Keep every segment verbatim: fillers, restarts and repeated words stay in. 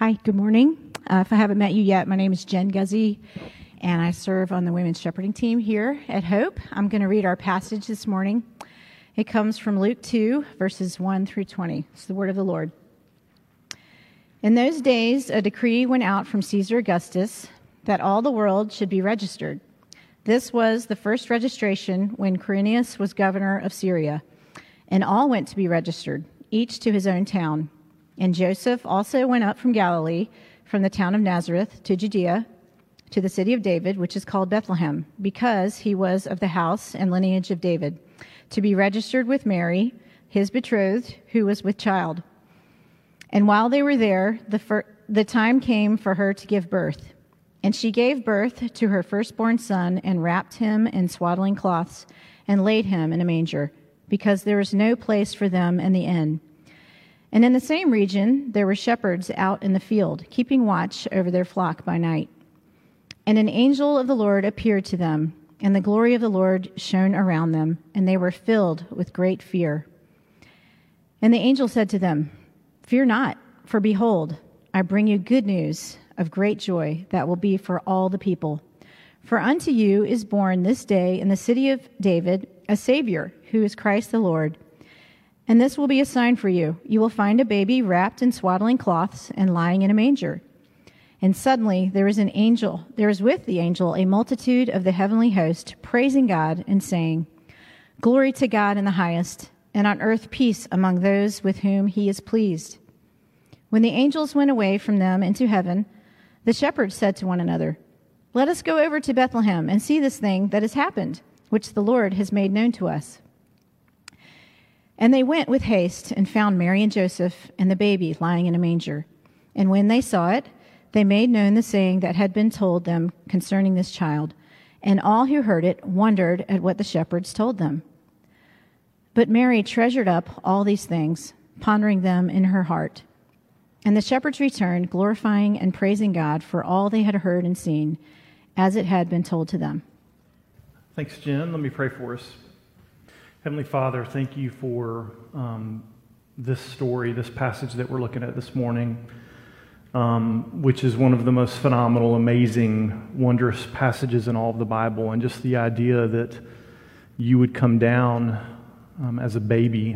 Hi, good morning. Uh, if I haven't met you yet, my name is Jen Guzzi, and I serve on the women's shepherding team here at Hope. I'm going to read our passage this morning. It comes from Luke two, verses one through twenty. It's the word of the Lord. In those days, a decree went out from Caesar Augustus that all the world should be registered. This was the first registration when Quirinius was governor of Syria, and all went to be registered, each to his own town. And Joseph also went up from Galilee, from the town of Nazareth to Judea, to the city of David, which is called Bethlehem, because he was of the house and lineage of David, to be registered with Mary, his betrothed, who was with child. And while they were there, the, fir- the time came for her to give birth. And she gave birth to her firstborn son, and wrapped him in swaddling cloths, and laid him in a manger, because there was no place for them in the inn. And in the same region, there were shepherds out in the field, keeping watch over their flock by night. And an angel of the Lord appeared to them, and the glory of the Lord shone around them, and they were filled with great fear. And the angel said to them, "Fear not, for behold, I bring you good news of great joy that will be for all the people. For unto you is born this day in the city of David a Savior, who is Christ the Lord. And this will be a sign for you. You will find a baby wrapped in swaddling cloths and lying in a manger." And suddenly there was an angel, there was with the angel a multitude of the heavenly host, praising God and saying, "Glory to God in the highest, and on earth peace among those with whom he is pleased." When the angels went away from them into heaven, the shepherds said to one another, "Let us go over to Bethlehem and see this thing that has happened, which the Lord has made known to us." And they went with haste and found Mary and Joseph and the baby lying in a manger. And when they saw it, they made known the saying that had been told them concerning this child. And all who heard it wondered at what the shepherds told them. But Mary treasured up all these things, pondering them in her heart. And the shepherds returned, glorifying and praising God for all they had heard and seen, as it had been told to them. Thanks, Jen. Let me pray for us. Heavenly Father, thank you for um, this story, this passage that we're looking at this morning, um, which is one of the most phenomenal, amazing, wondrous passages in all of the Bible. And just the idea that you would come down um, as a baby,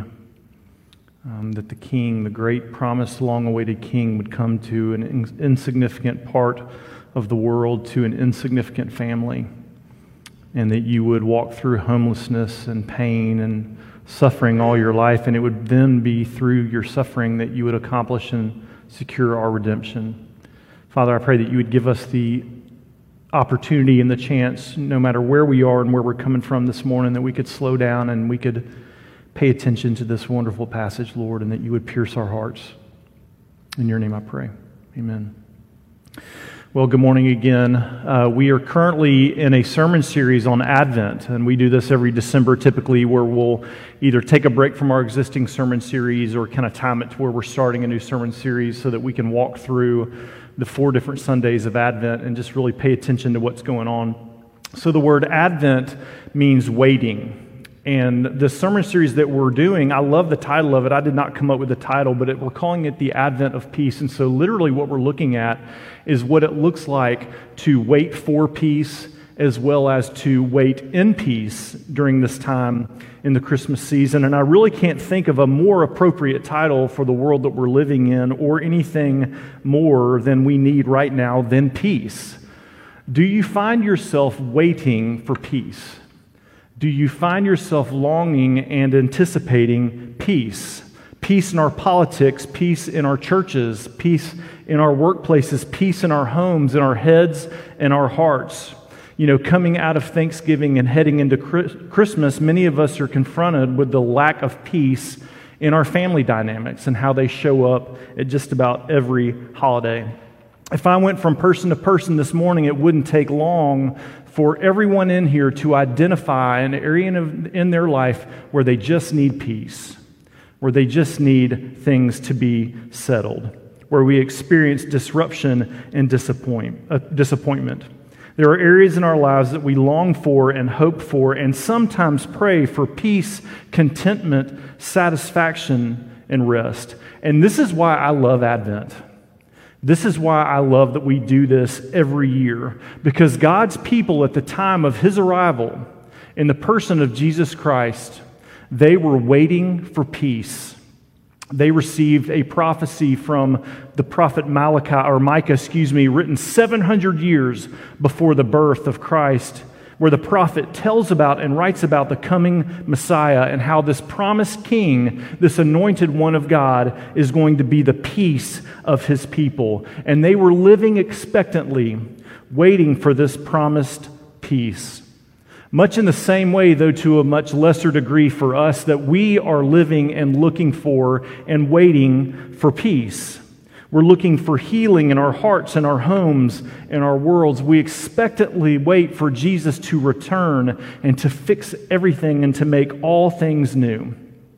um, that the king, the great promised, long-awaited king, would come to an in- insignificant part of the world, to an insignificant family, and that you would walk through homelessness and pain and suffering all your life, and it would then be through your suffering that you would accomplish and secure our redemption. Father, I pray that you would give us the opportunity and the chance, no matter where we are and where we're coming from this morning, that we could slow down and we could pay attention to this wonderful passage, Lord, and that you would pierce our hearts. In your name I pray. Amen. Well, good morning again. Uh, we are currently in a sermon series on Advent, and we do this every December typically, where we'll either take a break from our existing sermon series or kind of time it to where we're starting a new sermon series so that we can walk through the four different Sundays of Advent and just really pay attention to what's going on. So the word Advent means waiting. And the sermon series that we're doing, I love the title of it. I did not come up with the title, but it, we're calling it the Advent of Peace. And so literally what we're looking at is what it looks like to wait for peace as well as to wait in peace during this time in the Christmas season. And I really can't think of a more appropriate title for the world that we're living in or anything more than we need right now than peace. Do you find yourself waiting for peace? Do you find yourself longing and anticipating peace? Peace in our politics, peace in our churches, peace in our workplaces, peace in our homes, in our heads, and our hearts. You know, coming out of Thanksgiving and heading into Christmas, many of us are confronted with the lack of peace in our family dynamics and how they show up at just about every holiday. If I went from person to person this morning, it wouldn't take long for everyone in here to identify an area in, in their life where they just need peace, where they just need things to be settled, where we experience disruption and disappoint, uh, disappointment. There are areas in our lives that we long for and hope for and sometimes pray for peace, contentment, satisfaction, and rest. And this is why I love Advent. This is why I love that we do this every year, because God's people at the time of his arrival, in the person of Jesus Christ, they were waiting for peace. They received a prophecy from the prophet Malachi, or Micah, excuse me, written seven hundred years before the birth of Christ, where the prophet tells about and writes about the coming Messiah and how this promised king, this anointed one of God, is going to be the peace of his people. And they were living expectantly, waiting for this promised peace. Much in the same way, though to a much lesser degree for us, that we are living and looking for and waiting for peace. We're looking for healing in our hearts and our homes and our worlds. We expectantly wait for Jesus to return and to fix everything and to make all things new.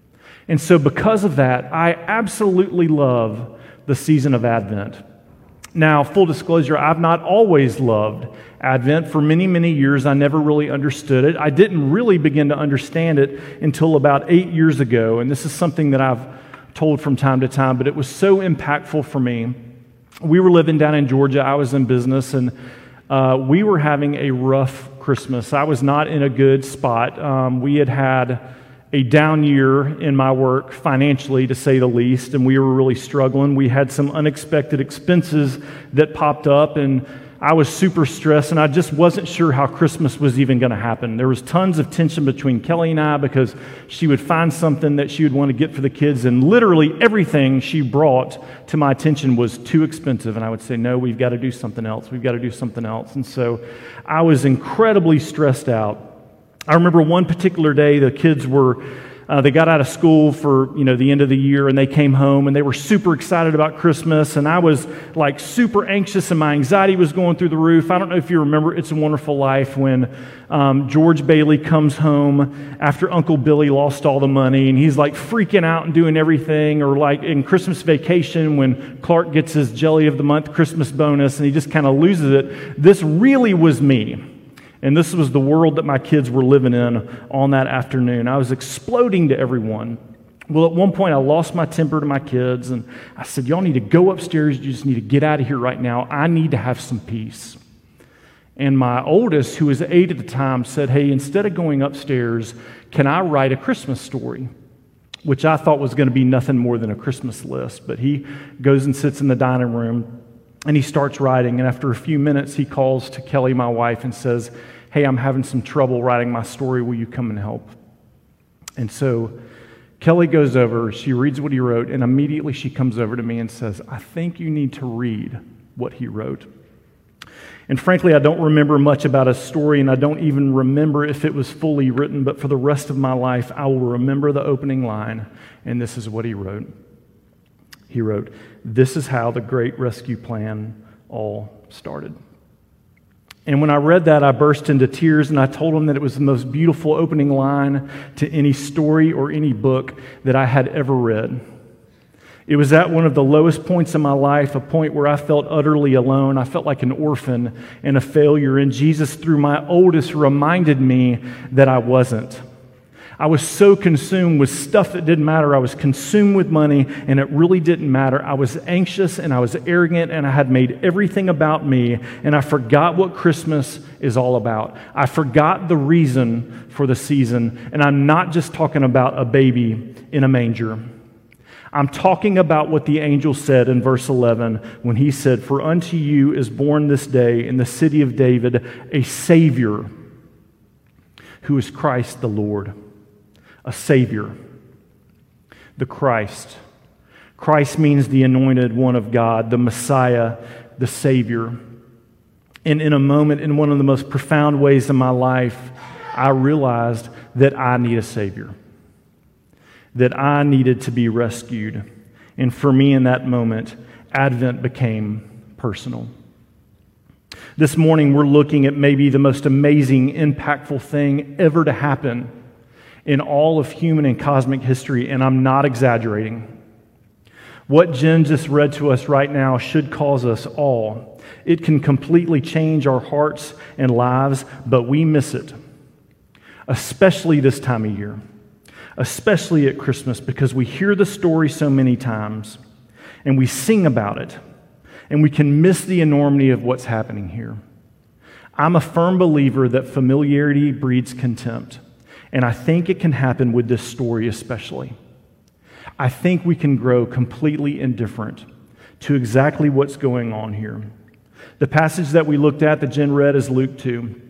And so because of that, I absolutely love the season of Advent. Now, full disclosure, I've not always loved Advent. For many, many years, I never really understood it. I didn't really begin to understand it until about eight years ago, and this is something that I've told from time to time, but it was so impactful for me. We were living down in Georgia. I was in business, and uh, we were having a rough Christmas. I was not in a good spot. Um, we had had a down year in my work financially, to say the least, and we were really struggling. We had some unexpected expenses that popped up, and I was super stressed, and I just wasn't sure how Christmas was even going to happen. There was tons of tension between Kelly and I because she would find something that she would want to get for the kids, and literally everything she brought to my attention was too expensive, and I would say, no, we've got to do something else. We've got to do something else. And so I was incredibly stressed out. I remember one particular day, the kids were, uh, they got out of school for, you know, the end of the year, and they came home, and they were super excited about Christmas, and I was, like, super anxious, and my anxiety was going through the roof. I don't know if you remember It's a Wonderful Life, when um, George Bailey comes home after Uncle Billy lost all the money, and he's, like, freaking out and doing everything, or, like, in Christmas Vacation, when Clark gets his Jelly of the Month Christmas bonus, and he just kind of loses it. This really was me. And this was the world that my kids were living in on that afternoon. I was exploding to everyone. Well, at one point, I lost my temper to my kids, and I said, y'all need to go upstairs. You just need to get out of here right now. I need to have some peace. And my oldest, who was eight at the time, said, hey, instead of going upstairs, can I write a Christmas story? Which I thought was going to be nothing more than a Christmas list. But he goes and sits in the dining room, and he starts writing, and after a few minutes, he calls to Kelly, my wife, and says, hey, I'm having some trouble writing my story. Will you come and help? And so Kelly goes over, she reads what he wrote, and immediately she comes over to me and says, I think you need to read what he wrote. And frankly, I don't remember much about his story, and I don't even remember if it was fully written, but for the rest of my life, I will remember the opening line, and this is what he wrote. He wrote, this is how the great rescue plan all started. And when I read that, I burst into tears, and I told him that it was the most beautiful opening line to any story or any book that I had ever read. It was at one of the lowest points in my life, a point where I felt utterly alone. I felt like an orphan and a failure, and Jesus, through my oldest, reminded me that I wasn't. I was so consumed with stuff that didn't matter. I was consumed with money, and it really didn't matter. I was anxious, and I was arrogant, and I had made everything about me, and I forgot what Christmas is all about. I forgot the reason for the season, and I'm not just talking about a baby in a manger. I'm talking about what the angel said in verse eleven when he said, for unto you is born this day in the city of David a Savior who is Christ the Lord. A Savior, the Christ. Christ means the anointed one of God, the Messiah, the Savior. And in a moment, in one of the most profound ways in my life, I realized that I need a Savior, that I needed to be rescued. And for me in that moment, Advent became personal. This morning, we're looking at maybe the most amazing, impactful thing ever to happen in all of human and cosmic history, and I'm not exaggerating. What Jen just read to us right now should cause us all. It can completely change our hearts and lives, but we miss it, especially this time of year, especially at Christmas, because we hear the story so many times, and we sing about it, and we can miss the enormity of what's happening here. I'm a firm believer that familiarity breeds contempt, and I think it can happen with this story especially. I think we can grow completely indifferent to exactly what's going on here. The passage that we looked at that Jen read is Luke two.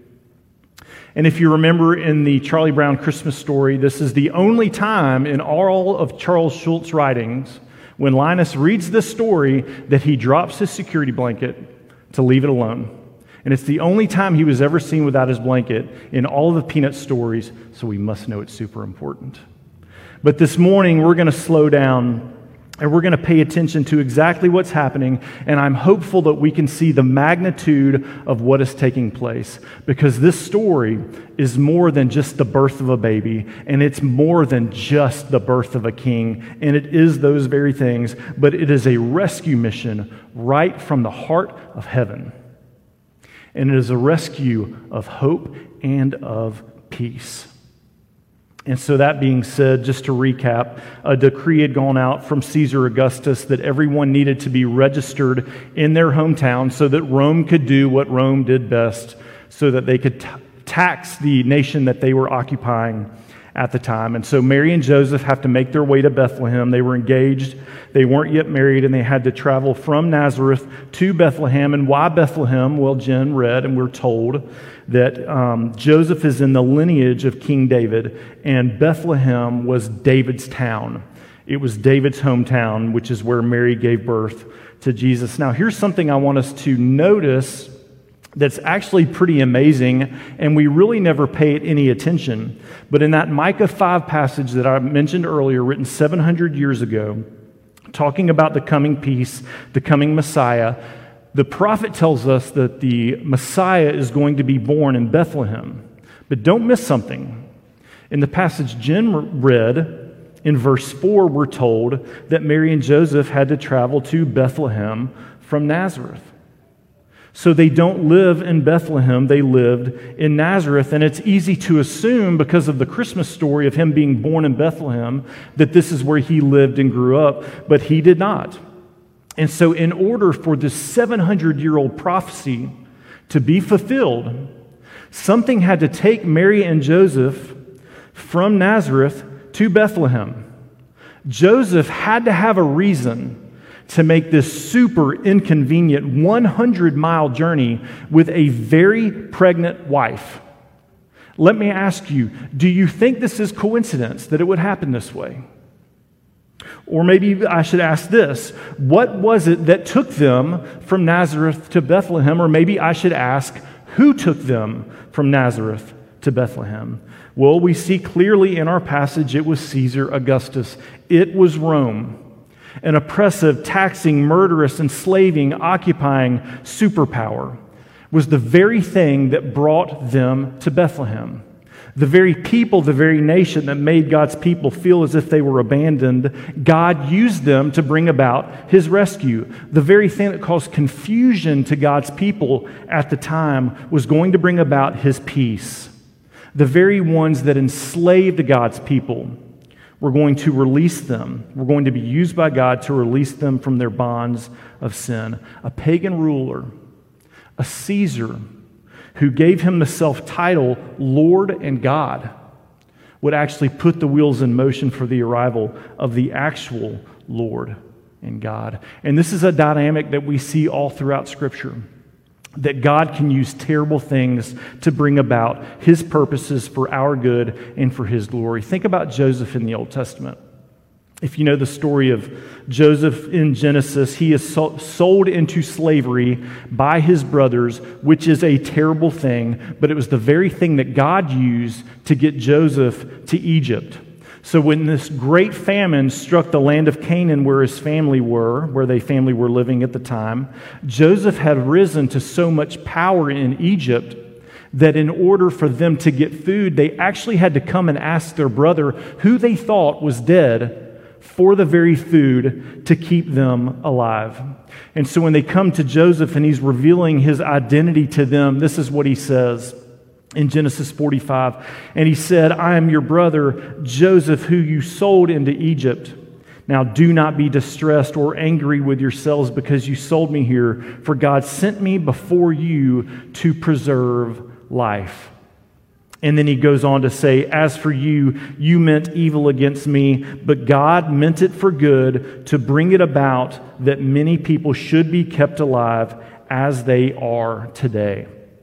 And if you remember in the Charlie Brown Christmas story, this is the only time in all of Charles Schulz's writings when Linus reads this story that he drops his security blanket to leave it alone. And it's the only time he was ever seen without his blanket in all of the Peanut stories, so we must know it's super important. But this morning, we're going to slow down and we're going to pay attention to exactly what's happening, and I'm hopeful that we can see the magnitude of what is taking place, because this story is more than just the birth of a baby, and it's more than just the birth of a king, and it is those very things, but it is a rescue mission right from the heart of heaven. And it is a rescue of hope and of peace. And so that being said, just to recap, a decree had gone out from Caesar Augustus that everyone needed to be registered in their hometown so that Rome could do what Rome did best, so that they could t- tax the nation that they were occupying at the time. And so Mary and Joseph have to make their way to Bethlehem. They were engaged, they weren't yet married, and they had to travel from Nazareth to Bethlehem. And why Bethlehem? Well, Jen read, and we're told that um, Joseph is in the lineage of King David, and Bethlehem was David's town. It was David's hometown, which is where Mary gave birth to Jesus. Now, here's something I want us to notice that's actually pretty amazing, and we really never pay it any attention. But in that Micah five passage that I mentioned earlier, written seven hundred years ago, talking about the coming peace, the coming Messiah, the prophet tells us that the Messiah is going to be born in Bethlehem. But don't miss something. In the passage Jen read, in verse four, we're told that Mary and Joseph had to travel to Bethlehem from Nazareth. So they don't live in Bethlehem, they lived in Nazareth. And it's easy to assume, because of the Christmas story of him being born in Bethlehem, that this is where he lived and grew up, but he did not. And so in order for this seven hundred year old prophecy to be fulfilled, something had to take Mary and Joseph from Nazareth to Bethlehem. Joseph had to have a reason to make this super inconvenient one hundred mile journey with a very pregnant wife. Let me ask you, do you think this is coincidence that it would happen this way? Or maybe I should ask this, what was it that took them from Nazareth to Bethlehem? Or maybe I should ask, who took them from Nazareth to Bethlehem? Well, we see clearly in our passage it was Caesar Augustus. It was Rome. An oppressive, taxing, murderous, enslaving, occupying superpower was the very thing that brought them to Bethlehem. The very people, the very nation that made God's people feel as if they were abandoned, God used them to bring about his rescue. The very thing that caused confusion to God's people at the time was going to bring about his peace. The very ones that enslaved God's people were going to release them. We're going to be used by God to release them from their bonds of sin. A pagan ruler, a Caesar, who gave him the self-title Lord and God, would actually put the wheels in motion for the arrival of the actual Lord and God. And this is a dynamic that we see all throughout Scripture, that God can use terrible things to bring about his purposes for our good and for his glory. Think about Joseph in the Old Testament. If you know the story of Joseph in Genesis, he is sold into slavery by his brothers, which is a terrible thing, but it was the very thing that God used to get Joseph to Egypt. So when this great famine struck the land of Canaan where his family were, where they family were living at the time, Joseph had risen to so much power in Egypt that in order for them to get food, they actually had to come and ask their brother, who they thought was dead, for the very food to keep them alive. And so when they come to Joseph and he's revealing his identity to them, this is what he says in Genesis forty-five. And he said, I am your brother Joseph, who you sold into Egypt. Now do not be distressed or angry with yourselves because you sold me here, for God sent me before you to preserve life." And then he goes on to say, "As for you, you meant evil against me, but God meant it for good to bring it about that many people should be kept alive as they are today."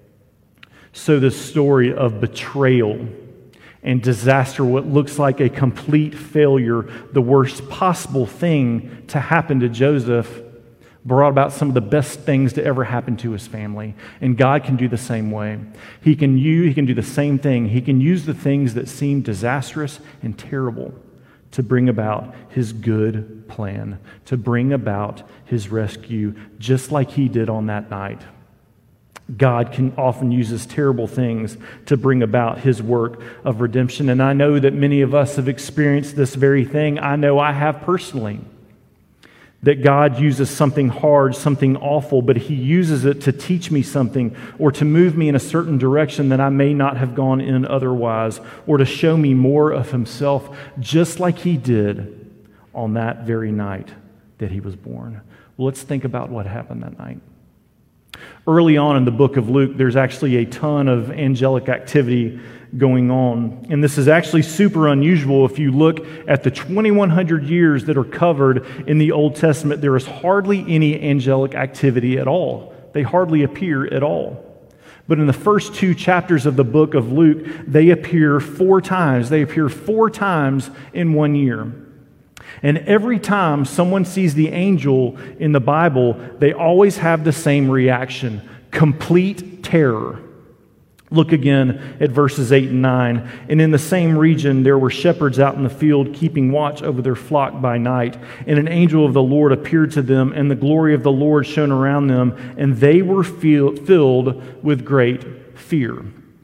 So the story of betrayal and disaster, what looks like a complete failure, the worst possible thing to happen to Joseph, brought about some of the best things to ever happen to his family. And God can do the same way. He can use, he can do the same thing. He can use the things that seem disastrous and terrible to bring about his good plan, to bring about his rescue, just like he did on that night. God can often uses terrible things to bring about his work of redemption. And I know that many of us have experienced this very thing. I know I have personally. That God uses something hard, something awful, but he uses it to teach me something or to move me in a certain direction that I may not have gone in otherwise, or to show me more of himself, just like he did on that very night that he was born. Well, let's think about what happened that night. Early on in the book of Luke, there's actually a ton of angelic activity going on. And this is actually super unusual. If you look at the twenty-one hundred years that are covered in the Old Testament, there is hardly any angelic activity at all. They hardly appear at all. But in the first two chapters of the book of Luke, they appear four times. They appear four times in one year. And every time someone sees the angel in the Bible, they always have the same reaction: complete terror. Look again at verses eight and nine. "And in the same region there were shepherds out in the field, keeping watch over their flock by night. And an angel of the Lord appeared to them, and the glory of the Lord shone around them, and they were filled with great fear."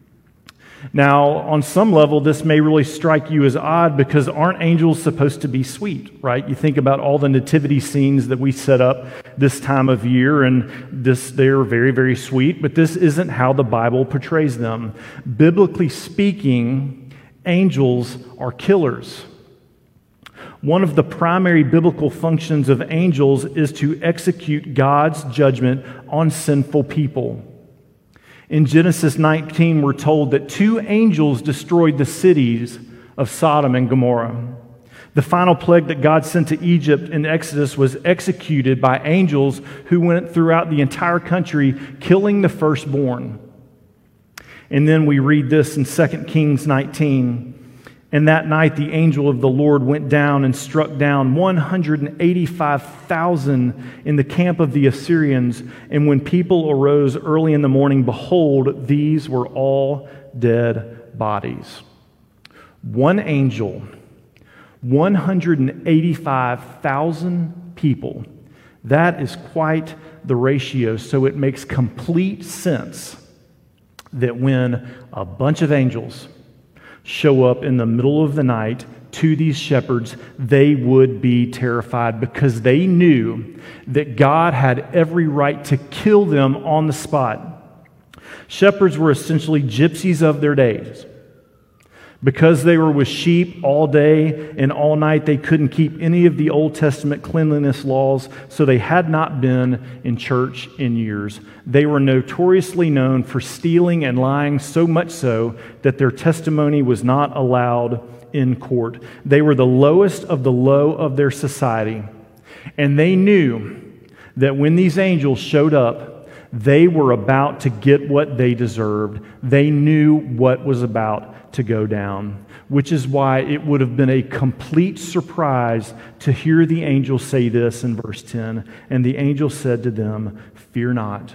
Now, on some level, this may really strike you as odd, because aren't angels supposed to be sweet, right? You think about all the nativity scenes that we set up this time of year, and this they're very, very sweet, but this isn't how the Bible portrays them. Biblically speaking, angels are killers. One of the primary biblical functions of angels is to execute God's judgment on sinful people. In Genesis nineteen, we're told that two angels destroyed the cities of Sodom and Gomorrah. The final plague that God sent to Egypt in Exodus was executed by angels who went throughout the entire country, killing the firstborn. And then we read this in Second Kings nineteen. "And that night the angel of the Lord went down and struck down one hundred eighty-five thousand in the camp of the Assyrians. And when people arose early in the morning, behold, these were all dead bodies." One angel, one hundred eighty-five thousand people. That is quite the ratio. So it makes complete sense that when a bunch of angels show up in the middle of the night to these shepherds, they would be terrified, because they knew that God had every right to kill them on the spot. Shepherds were essentially gypsies of their days. Because they were with sheep all day and all night, they couldn't keep any of the Old Testament cleanliness laws, so they had not been in church in years. They were notoriously known for stealing and lying, so much so that their testimony was not allowed in court. They were the lowest of the low of their society. And they knew that when these angels showed up, they were about to get what they deserved. They knew what was about to go down, which is why it would have been a complete surprise to hear the angel say this in verse ten. "And the angel said to them, Fear not,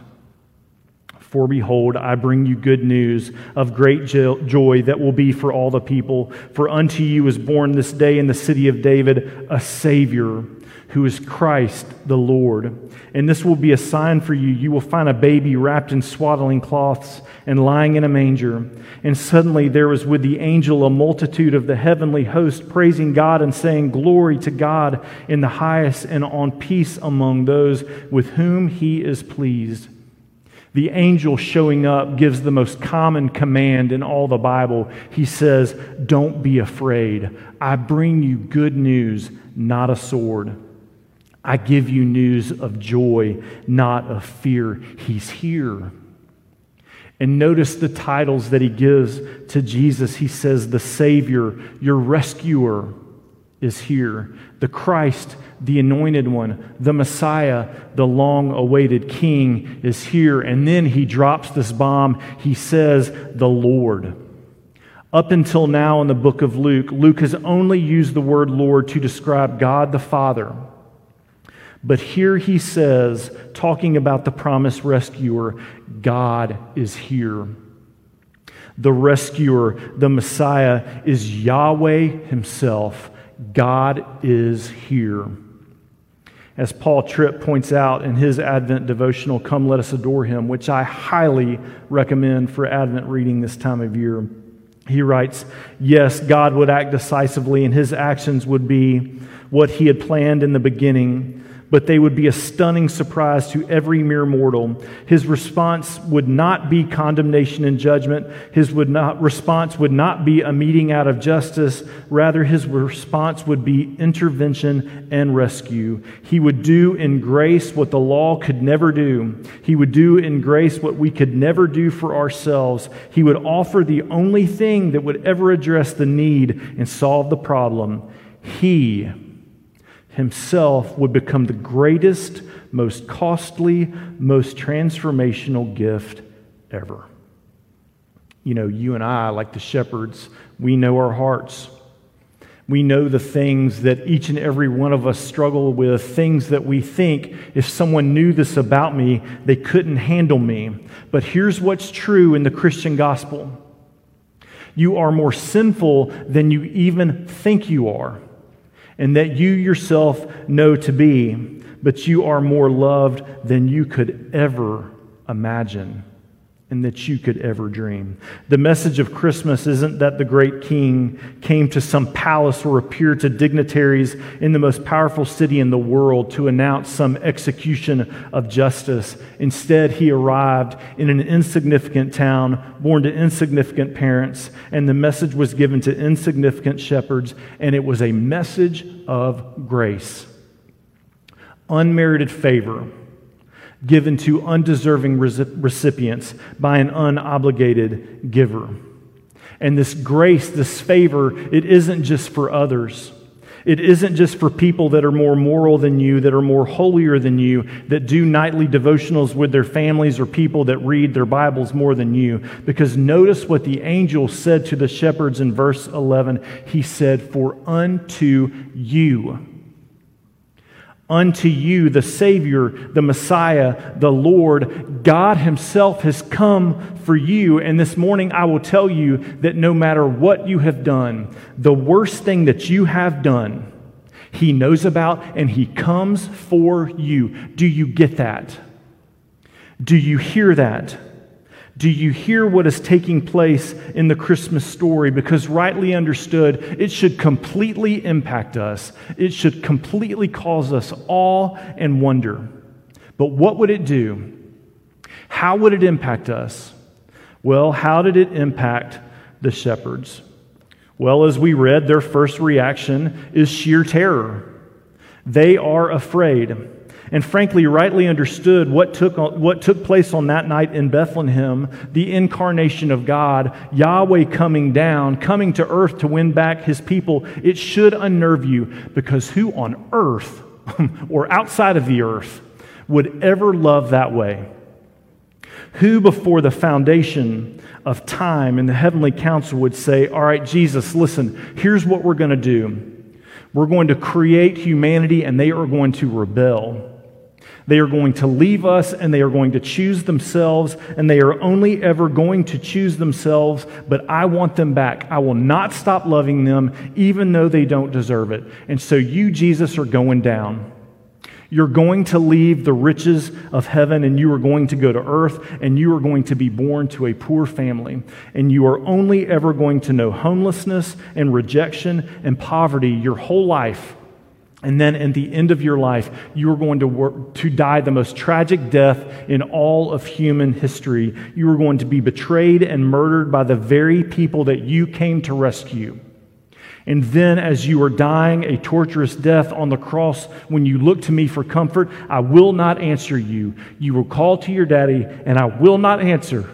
for behold, I bring you good news of great joy that will be for all the people. For unto you is born this day in the city of David a Savior, who is Christ the Lord. And this will be a sign for you. You will find a baby wrapped in swaddling cloths and lying in a manger." And suddenly there was with the angel a multitude of the heavenly host, praising God and saying, "Glory to God in the highest, and on peace among those with whom he is pleased." The angel showing up gives the most common command in all the Bible. He says, "Don't be afraid. I bring you good news, not a sword. I give you news of joy, not of fear." He's here. And notice the titles that he gives to Jesus. He says, the Savior, your rescuer, is here. The Christ, the anointed one, the Messiah, the long-awaited King, is here. And then he drops this bomb. He says, the Lord. Up until now in the book of Luke, Luke has only used the word Lord to describe God the Father. But here he says, talking about the promised rescuer, God is here. The rescuer, the Messiah, is Yahweh himself. God is here. As Paul Tripp points out in his Advent devotional, Come Let Us Adore Him, which I highly recommend for Advent reading this time of year, he writes, yes, God would act decisively, and his actions would be what he had planned in the beginning, but they would be a stunning surprise to every mere mortal. His response would not be condemnation and judgment. His would not, response would not be a meting out of justice. Rather, his response would be intervention and rescue. He would do in grace what the law could never do. He would do in grace what we could never do for ourselves. He would offer the only thing that would ever address the need and solve the problem. He himself would become the greatest, most costly, most transformational gift ever. You know, you and I, like the shepherds, we know our hearts. We know the things that each and every one of us struggle with, things that we think, if someone knew this about me, they couldn't handle me. But here's what's true in the Christian gospel. You are more sinful than you even think you are, and that you yourself know to be, but you are more loved than you could ever imagine and that you could ever dream. The message of Christmas isn't that the great King came to some palace or appeared to dignitaries in the most powerful city in the world to announce some execution of justice. Instead, he arrived in an insignificant town, born to insignificant parents, and the message was given to insignificant shepherds, and it was a message of grace. Unmerited favor given to undeserving recipients by an unobligated giver. And this grace, this favor, it isn't just for others. It isn't just for people that are more moral than you, that are more holier than you, that do nightly devotionals with their families, or people that read their Bibles more than you. Because notice what the angel said to the shepherds in verse eleven. He said, "For unto you, unto you, the Savior, the Messiah, the Lord, God himself has come for you." And this morning I will tell you that no matter what you have done, the worst thing that you have done, he knows about and he comes for you. Do you get that? Do you hear that? Do you hear what is taking place in the Christmas story? Because rightly understood, it should completely impact us. It should completely cause us awe and wonder. But what would it do? How would it impact us? Well, how did it impact the shepherds? Well, as we read, their first reaction is sheer terror. They are afraid. And frankly, rightly understood, what took, what took place on that night in Bethlehem, the incarnation of God, Yahweh coming down, coming to earth to win back his people, it should unnerve you, because who on earth or outside of the earth would ever love that way? Who before the foundation of time in the heavenly council would say, all right, Jesus, listen, here's what we're going to do. We're going to create humanity and they are going to rebel. They are going to leave us and they are going to choose themselves, and they are only ever going to choose themselves, but I want them back. I will not stop loving them even though they don't deserve it. And so you, Jesus, are going down. You're going to leave the riches of heaven and you are going to go to earth, and you are going to be born to a poor family, and you are only ever going to know homelessness and rejection and poverty your whole life. And then at the end of your life, you are going to work, to die the most tragic death in all of human history. You are going to be betrayed and murdered by the very people that you came to rescue. And then as you are dying a torturous death on the cross, when you look to me for comfort, I will not answer you. You will call to your daddy, and I will not answer.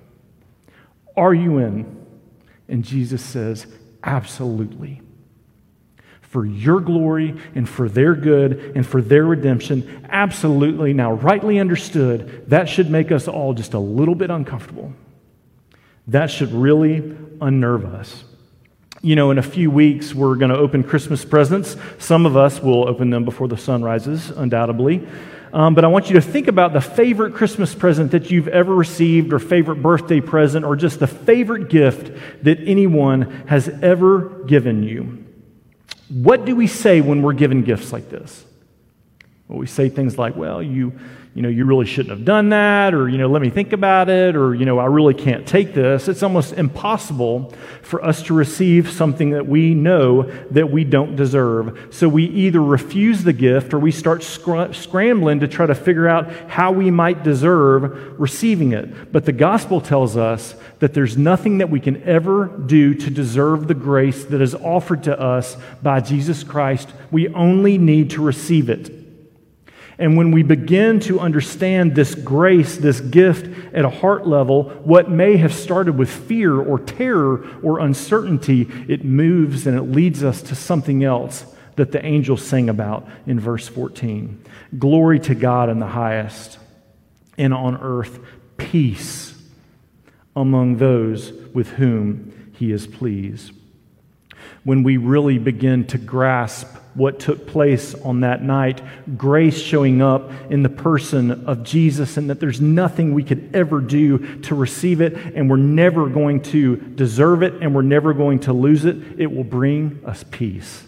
Are you in? And Jesus says, absolutely. For your glory and for their good and for their redemption, absolutely. Now, rightly understood, that should make us all just a little bit uncomfortable. That should really unnerve us. You know, in a few weeks, we're going to open Christmas presents. Some of us will open them before the sun rises, undoubtedly. Um, but I want you to think about the favorite Christmas present that you've ever received, or favorite birthday present, or just the favorite gift that anyone has ever given you. What do we say when we're given gifts like this? Well, we say things like, well, you, you know, you really shouldn't have done that, or, you know, let me think about it, or, you know, I really can't take this. It's almost impossible for us to receive something that we know that we don't deserve. So we either refuse the gift or we start scr- scrambling to try to figure out how we might deserve receiving it. But the gospel tells us that there's nothing that we can ever do to deserve the grace that is offered to us by Jesus Christ. We only need to receive it. And when we begin to understand this grace, this gift at a heart level, what may have started with fear or terror or uncertainty, it moves and it leads us to something else that the angels sang about in verse fourteen. Glory to God in the highest, and on earth peace among those with whom he is pleased. When we really begin to grasp what took place on that night, grace showing up in the person of Jesus, and that there's nothing we could ever do to receive it, and we're never going to deserve it, and we're never going to lose it, it will bring us peace.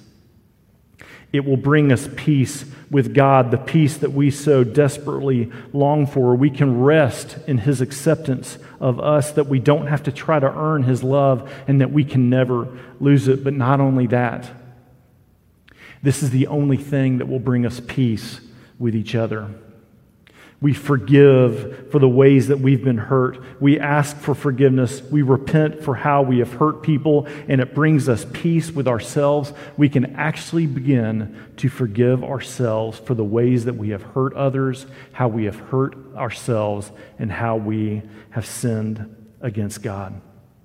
It will bring us peace with God, the peace that we so desperately long for. We can rest in his acceptance of us, that we don't have to try to earn his love, and that we can never lose it. But not only that, this is the only thing that will bring us peace with each other. We forgive for the ways that we've been hurt. We ask for forgiveness. We repent for how we have hurt people, and it brings us peace with ourselves. We can actually begin to forgive ourselves for the ways that we have hurt others, how we have hurt ourselves, and how we have sinned against God.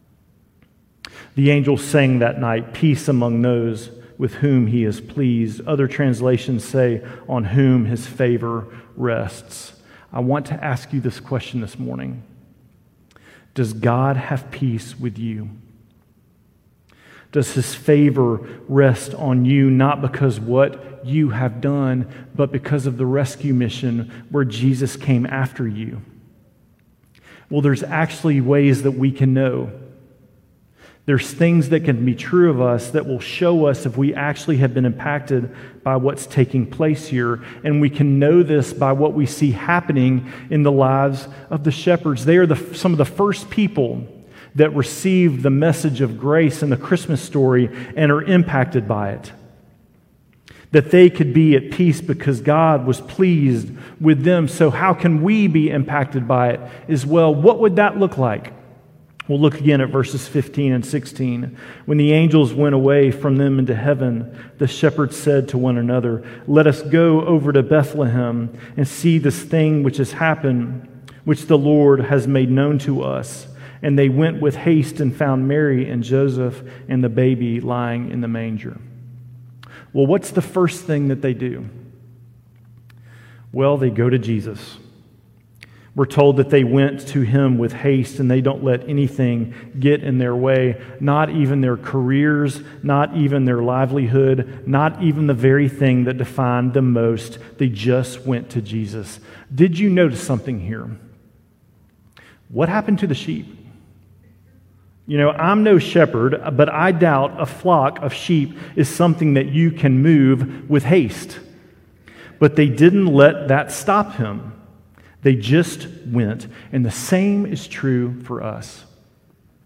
The angels sang that night, peace among those with whom he is pleased. Other translations say, on whom his favor rests. I want to ask you this question this morning. Does God have peace with you? Does his favor rest on you, not because what you have done, but because of the rescue mission where Jesus came after you? Well, there's actually ways that we can know. There's things that can be true of us that will show us if we actually have been impacted by what's taking place here. And we can know this by what we see happening in the lives of the shepherds. They are the, some of the first people that receive the message of grace in the Christmas story and are impacted by it. That they could be at peace because God was pleased with them. So how can we be impacted by it as well? What would that look like? We'll look again at verses fifteen and sixteen. When the angels went away from them into heaven, the shepherds said to one another, let us go over to Bethlehem and see this thing which has happened, which the Lord has made known to us. And they went with haste and found Mary and Joseph and the baby lying in the manger. Well, what's the first thing that they do? Well, they go to Jesus. We're told that they went to him with haste, and they don't let anything get in their way, not even their careers, not even their livelihood, not even the very thing that defined them most. They just went to Jesus. Did you notice something here? What happened to the sheep? You know, I'm no shepherd, but I doubt a flock of sheep is something that you can move with haste. But they didn't let that stop him. They just went. And the same is true for us.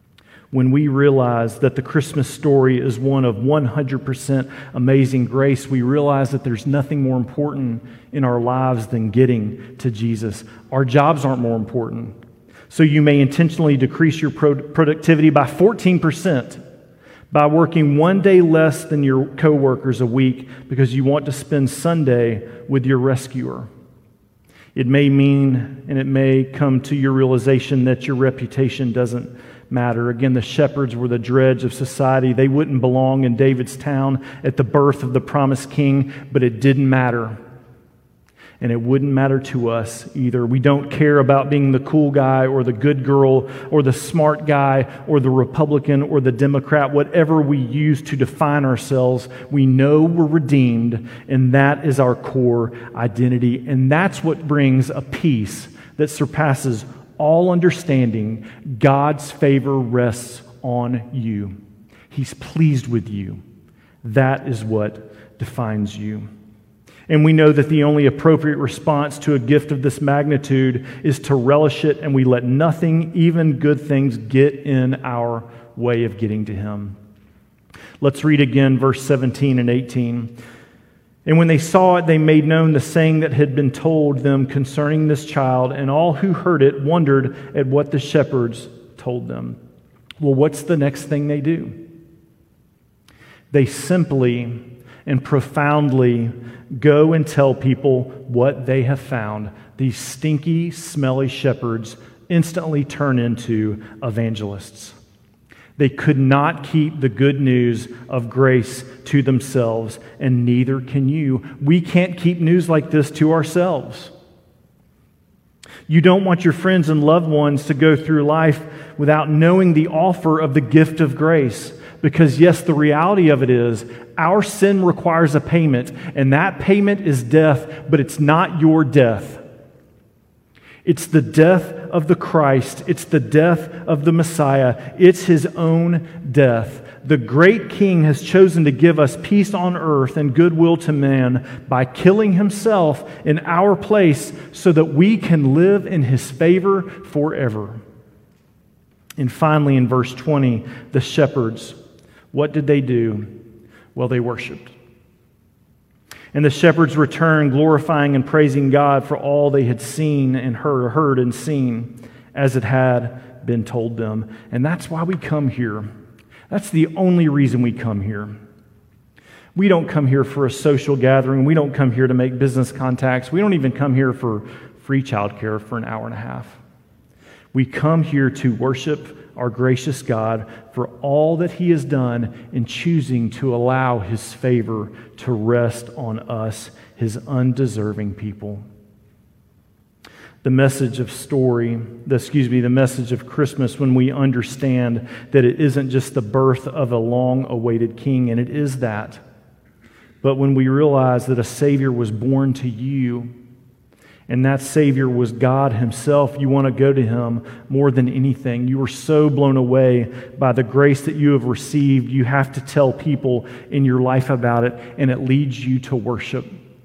When we realize that the Christmas story is one of one hundred percent amazing grace, we realize that there's nothing more important in our lives than getting to Jesus. Our jobs aren't more important. So you may intentionally decrease your pro- productivity by fourteen percent by working one day less than your coworkers a week because you want to spend Sunday with your rescuer. It may mean, and it may come to your realization that your reputation doesn't matter. Again, the shepherds were the dregs of society. They wouldn't belong in David's town at the birth of the promised king, but it didn't matter. And it wouldn't matter to us either. We don't care about being the cool guy or the good girl or the smart guy or the Republican or the Democrat. Whatever we use to define ourselves, we know we're redeemed, and that is our core identity. And that's what brings a peace that surpasses all understanding. God's favor rests on you. He's pleased with you. That is what defines you. And we know that the only appropriate response to a gift of this magnitude is to relish it, and we let nothing, even good things, get in our way of getting to Him. Let's read again verse seventeen and eighteen. And when they saw it, they made known the saying that had been told them concerning this child, and all who heard it wondered at what the shepherds told them. Well, what's the next thing they do? They simply and profoundly go and tell people what they have found. These stinky, smelly shepherds instantly turn into evangelists. They could not keep the good news of grace to themselves, and neither can you. We can't keep news like this to ourselves. You don't want your friends and loved ones to go through life without knowing the offer of the gift of grace. Because yes, the reality of it is, our sin requires a payment, and that payment is death, but it's not your death. It's the death of the Christ. It's the death of the Messiah. It's His own death. The great King has chosen to give us peace on earth and goodwill to man by killing Himself in our place so that we can live in His favor forever. And finally, in verse twenty, the shepherds, what did they do? Well, they worshiped. And the shepherds returned, glorifying and praising God for all they had seen and heard, heard and seen, as it had been told them. And that's why we come here. That's the only reason we come here. We don't come here for a social gathering. We don't come here to make business contacts. We don't even come here for free childcare for an hour and a half. We come here to worship our gracious God for all that He has done in choosing to allow His favor to rest on us, His undeserving people. The message of story, the, excuse me, the message of Christmas, when we understand that it isn't just the birth of a long-awaited King, and it is that, but when we realize that a Savior was born to you, and that Savior was God Himself, you want to go to Him more than anything. You are so blown away by the grace that you have received, you have to tell people in your life about it, and it leads you to worship.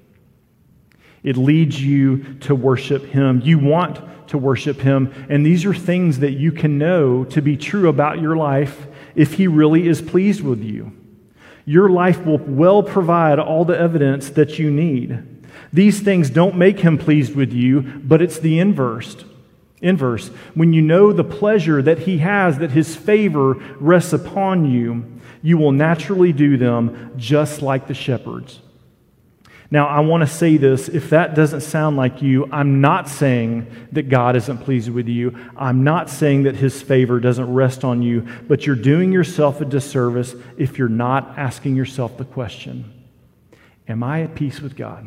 It leads you to worship Him. You want to worship Him, and these are things that you can know to be true about your life if He really is pleased with you. Your life will well provide all the evidence that you need. These things don't make Him pleased with you, but it's the inverse. Inverse. When you know the pleasure that He has, that His favor rests upon you, you will naturally do them just like the shepherds. Now, I want to say this. If that doesn't sound like you, I'm not saying that God isn't pleased with you. I'm not saying that His favor doesn't rest on you, but you're doing yourself a disservice if you're not asking yourself the question, am I at peace with God?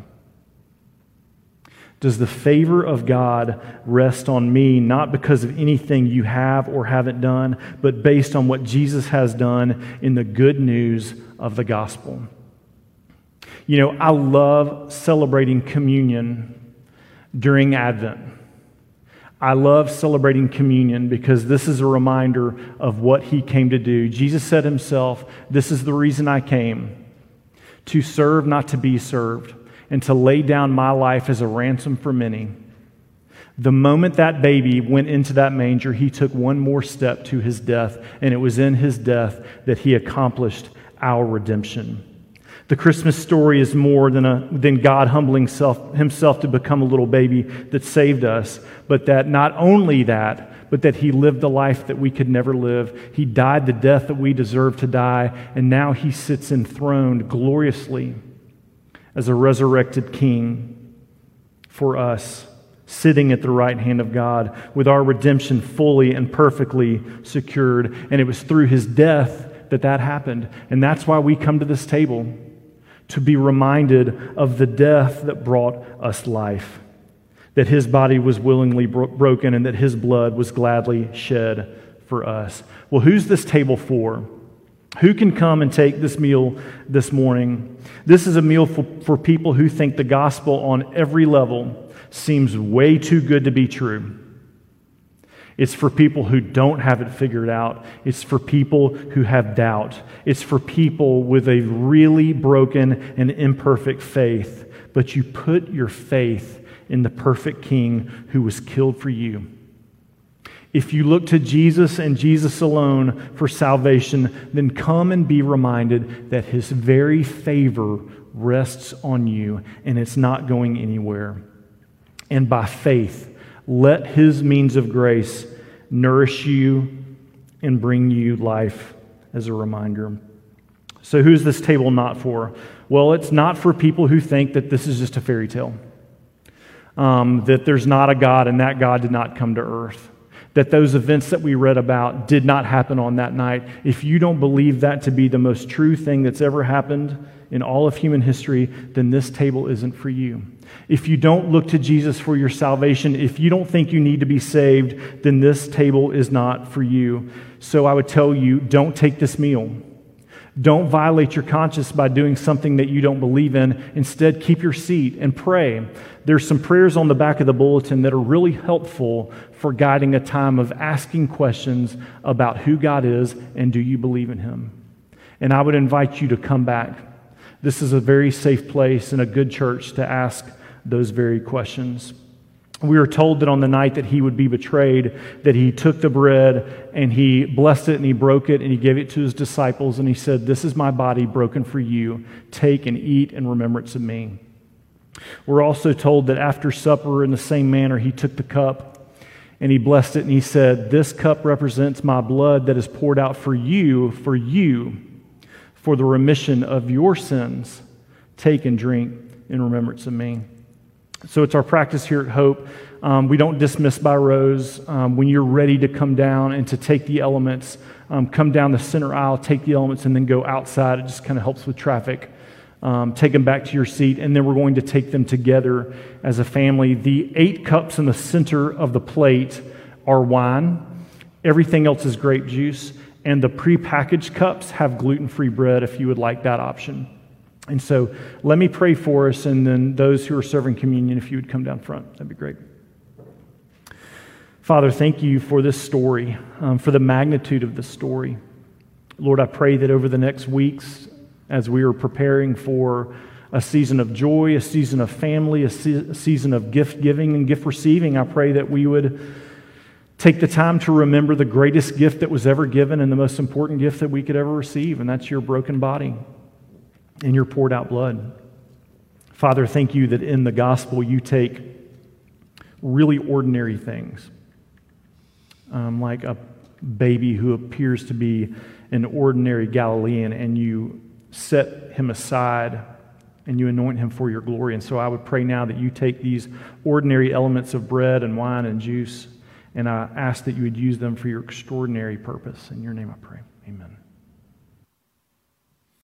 Does the favor of God rest on me, not because of anything you have or haven't done, but based on what Jesus has done in the good news of the gospel? You know, I love celebrating communion during Advent. I love celebrating communion because this is a reminder of what He came to do. Jesus said Himself, "This is the reason I came, to serve, not to be served, and to lay down my life as a ransom for many." The moment that baby went into that manger, he took one more step to his death, and it was in his death that he accomplished our redemption. The Christmas story is more than, a, than God humbling self, himself to become a little baby that saved us, but that not only that, but that he lived the life that we could never live. He died the death that we deserve to die, and now he sits enthroned gloriously as a resurrected king for us, sitting at the right hand of God with our redemption fully and perfectly secured. And it was through his death that that happened. And that's why we come to this table, to be reminded of the death that brought us life, that his body was willingly bro- broken and that his blood was gladly shed for us. Well, who's this table for? Who can come and take this meal this morning? This is a meal for, for people who think the gospel on every level seems way too good to be true. It's for people who don't have it figured out. It's for people who have doubt. It's for people with a really broken and imperfect faith. But you put your faith in the perfect King who was killed for you. If you look to Jesus and Jesus alone for salvation, then come and be reminded that his very favor rests on you and it's not going anywhere. And by faith, let his means of grace nourish you and bring you life as a reminder. So who's this table not for? Well, it's not for people who think that this is just a fairy tale, um, that there's not a God and that God did not come to earth, that those events that we read about did not happen on that night. If you don't believe that to be the most true thing that's ever happened in all of human history, then this table isn't for you. If you don't look to Jesus for your salvation, if you don't think you need to be saved, then this table is not for you. So I would tell you, don't take this meal. Don't violate your conscience by doing something that you don't believe in. Instead, keep your seat and pray. There's some prayers on the back of the bulletin that are really helpful for guiding a time of asking questions about who God is and do you believe in him. And I would invite you to come back. This is a very safe place and a good church to ask those very questions. We were told that on the night that he would be betrayed, that he took the bread and he blessed it and he broke it and he gave it to his disciples and he said, "This is my body broken for you. Take and eat in remembrance of me." We're also told that after supper, in the same manner, he took the cup and he blessed it and he said, "This cup represents my blood that is poured out for you, for you, for the remission of your sins. Take and drink in remembrance of me." So it's our practice here at Hope. Um, we don't dismiss by rows. Um, when you're ready to come down and to take the elements, um, come down the center aisle, take the elements, and then go outside. It just kind of helps with traffic. Um, take them back to your seat, and then we're going to take them together as a family. The eight cups in the center of the plate are wine. Everything else is grape juice. And the prepackaged cups have gluten-free bread if you would like that option. And so let me pray for us, and then those who are serving communion, if you would come down front, that'd be great. Father, thank you for this story, um, for the magnitude of this story. Lord, I pray that over the next weeks, as we are preparing for a season of joy, a season of family, a, se- a season of gift giving and gift receiving, I pray that we would take the time to remember the greatest gift that was ever given and the most important gift that we could ever receive, and that's your broken body and your poured out blood. Father, thank you that in the gospel you take really ordinary things, um, like a baby who appears to be an ordinary Galilean, and you set him aside and you anoint him for your glory. And so I would pray now that you take these ordinary elements of bread and wine and juice, and I ask that you would use them for your extraordinary purpose. In your name I pray. Amen.